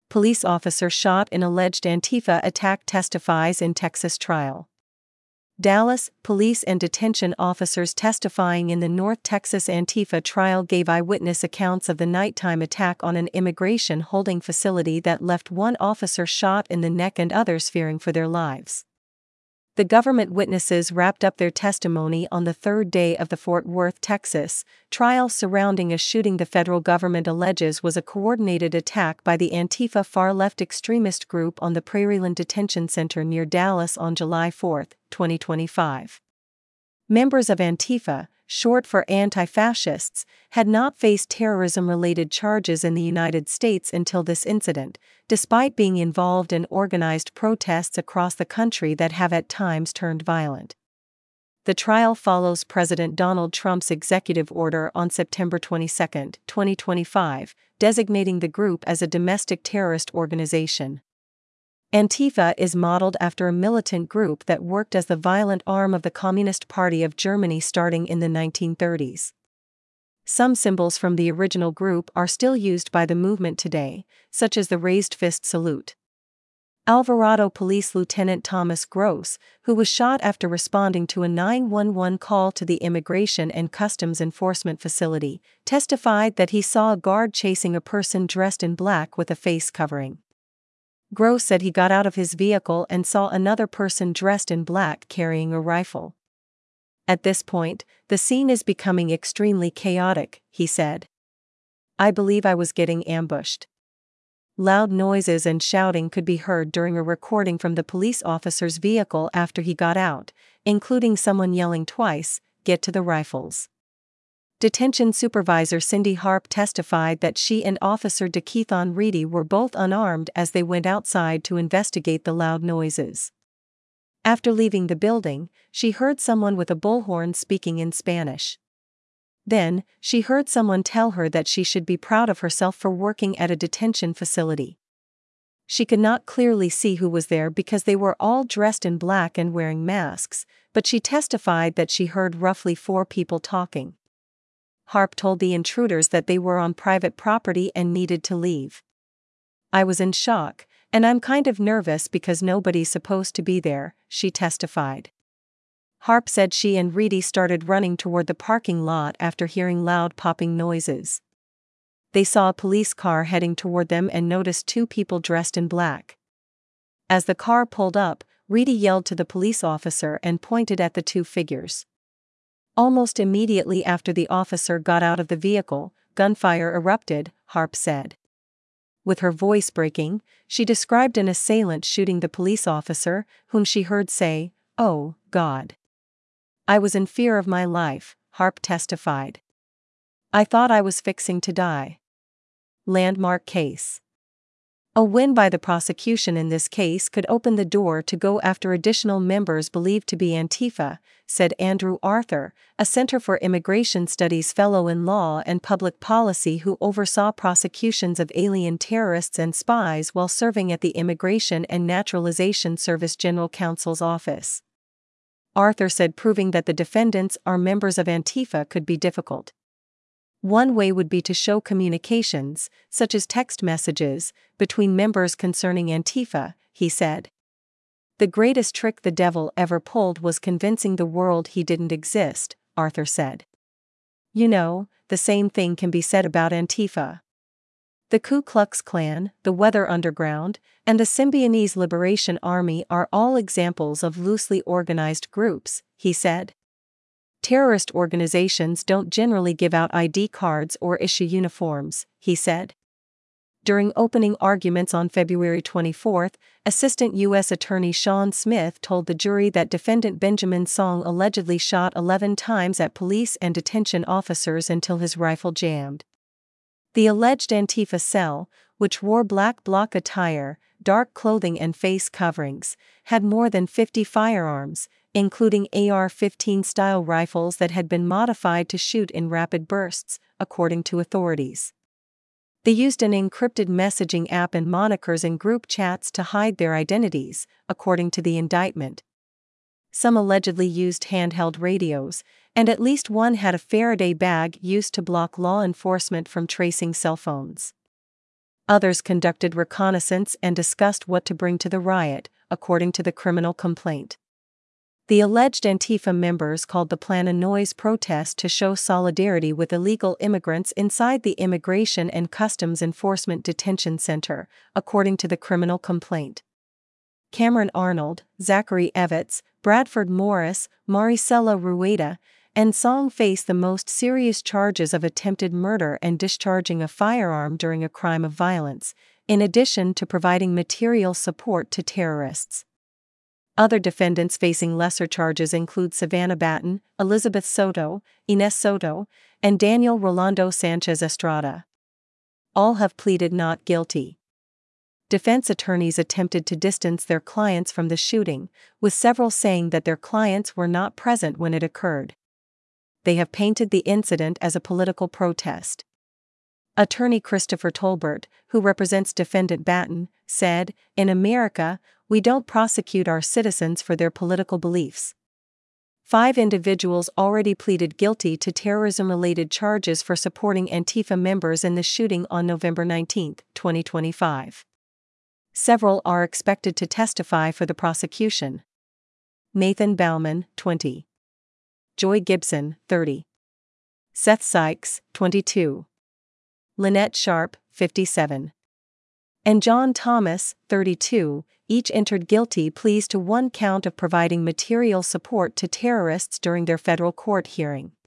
police officer shot in alleged Antifa attack testifies in Texas trial. Dallas, police and detention officers testifying in the North Texas Antifa trial gave eyewitness accounts of the nighttime attack on an immigration holding facility that left one officer shot in the neck and others fearing for their lives. The government witnesses wrapped up their testimony on the third day of the Fort Worth, Texas, trial surrounding a shooting the federal government alleges was a coordinated attack by the Antifa far-left extremist group on the Prairieland Detention Center near Dallas on July 4, 2025. Members of Antifa, short for anti-fascists, had not faced terrorism-related charges in the United States until this incident, despite being involved in organized protests across the country that have at times turned violent. The trial follows President Donald Trump's executive order on September 22, 2025, designating the group as a domestic terrorist organization. Antifa is modeled after a militant group that worked as the violent arm of the Communist Party of Germany starting in the 1930s. Some symbols from the original group are still used by the movement today, such as the raised fist salute. Alvarado Police Lieutenant Thomas Gross, who was shot after responding to a 911 call to the Immigration and Customs Enforcement facility, testified that he saw a guard chasing a person dressed in black with a face covering. Gross said he got out of his vehicle and saw another person dressed in black carrying a rifle. At this point, the scene is becoming extremely chaotic, he said. I believe I was getting ambushed. Loud noises and shouting could be heard during a recording from the police officer's vehicle after he got out, including someone yelling twice, "Get to the rifles." Detention supervisor Cindy Harp testified that she and Officer DeKeithon Reedy were both unarmed as they went outside to investigate the loud noises. After leaving the building, she heard someone with a bullhorn speaking in Spanish. Then, she heard someone tell her that she should be proud of herself for working at a detention facility. She could not clearly see who was there because they were all dressed in black and wearing masks, but she testified that she heard roughly 4 people talking. Harp told the intruders that they were on private property and needed to leave. I was in shock, and I'm kind of nervous because nobody's supposed to be there, she testified. Harp said she and Reedy started running toward the parking lot after hearing loud popping noises. They saw a police car heading toward them and noticed 2 people dressed in black. As the car pulled up, Reedy yelled to the police officer and pointed at the 2 figures. Almost immediately after the officer got out of the vehicle, gunfire erupted, Harp said. With her voice breaking, she described an assailant shooting the police officer, whom she heard say, "Oh, God. I was in fear of my life," Harp testified. I thought I was fixing to die. Landmark case. A win by the prosecution in this case could open the door to go after additional members believed to be Antifa, said Andrew Arthur, a Center for Immigration Studies fellow in law and public policy who oversaw prosecutions of alien terrorists and spies while serving at the Immigration and Naturalization Service General Counsel's office. Arthur said proving that the defendants are members of Antifa could be difficult. One way would be to show communications, such as text messages, between members concerning Antifa, he said. The greatest trick the devil ever pulled was convincing the world he didn't exist, Arthur said. You know, the same thing can be said about Antifa. The Ku Klux Klan, the Weather Underground, and the Symbionese Liberation Army are all examples of loosely organized groups, he said. Terrorist organizations don't generally give out ID cards or issue uniforms, he said. During opening arguments on February 24, Assistant U.S. Attorney Sean Smith told the jury that defendant Benjamin Song allegedly shot 11 times at police and detention officers until his rifle jammed. The alleged Antifa cell, which wore black bloc attire, dark clothing and face coverings, had more than 50 firearms, including AR-15-style rifles that had been modified to shoot in rapid bursts, according to authorities. They used an encrypted messaging app and monikers in group chats to hide their identities, according to the indictment. Some allegedly used handheld radios, and at least one had a Faraday bag used to block law enforcement from tracing cell phones. Others conducted reconnaissance and discussed what to bring to the riot, according to the criminal complaint. The alleged Antifa members called the plan a noise protest to show solidarity with illegal immigrants inside the Immigration and Customs Enforcement Detention Center, according to the criminal complaint. Cameron Arnold, Zachary Evans, Bradford Morris, Maricela Rueda, and Song face the most serious charges of attempted murder and discharging a firearm during a crime of violence, in addition to providing material support to terrorists. Other defendants facing lesser charges include Savannah Batten, Elizabeth Soto, Ines Soto, and Daniel Rolando Sanchez Estrada. All have pleaded not guilty. Defense attorneys attempted to distance their clients from the shooting, with several saying that their clients were not present when it occurred. They have painted the incident as a political protest. Attorney Christopher Tolbert, who represents defendant Batten, said, "In America, we don't prosecute our citizens for their political beliefs." 5 individuals already pleaded guilty to terrorism-related charges for supporting Antifa members in the shooting on November 19, 2025. Several are expected to testify for the prosecution. Nathan Bauman, 20. Joy Gibson, 30. Seth Sykes, 22. Lynette Sharp, 57. And John Thomas, 32, each entered guilty pleas to one count of providing material support to terrorists during their federal court hearing.